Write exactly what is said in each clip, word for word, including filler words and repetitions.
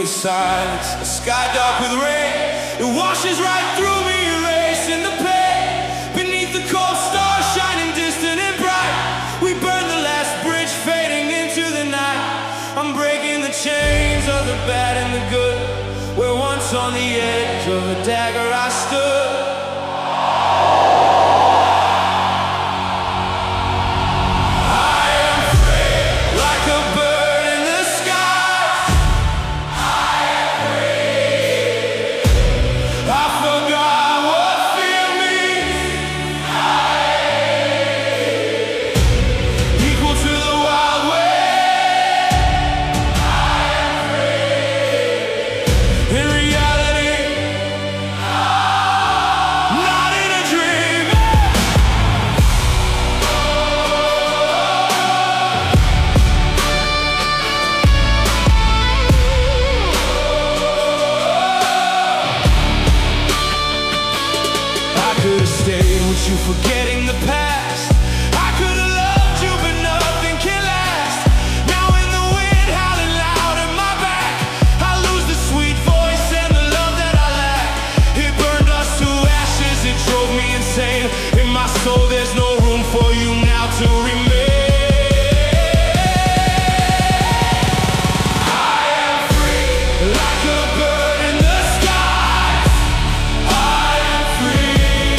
me silence. A sky dark with rain, it washes right through me, erasing the pain. Beneath the cold stars shining distant and bright, we burn the last bridge fading into the night. I'm breaking the chains of the bad and the good, where once on the edge of a dagger I stood. You forgetting the past. I could have loved you, but nothing can last. Now in the wind howling loud at my back, I lose the sweet voice and the love that I lack. It burned us to ashes, it drove me insane. In my soul there's no room for you now to remain. I am free, like a bird in the skies. I am free.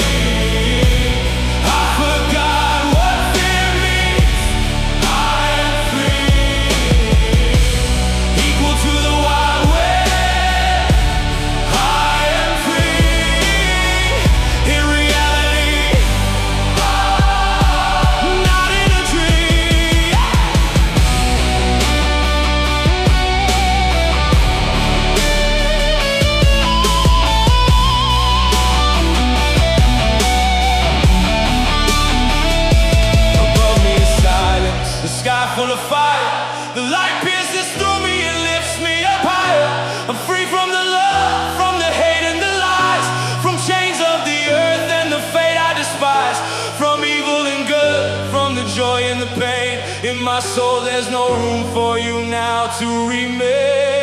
Full of fire, the light pierces through me and lifts me up higher. I'm free from the love, from the hate and the lies, from chains of the earth and the fate I despise, from evil and good, from the joy and the pain. In my soul there's no room for you now to remain.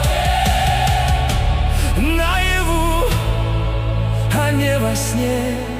во сне.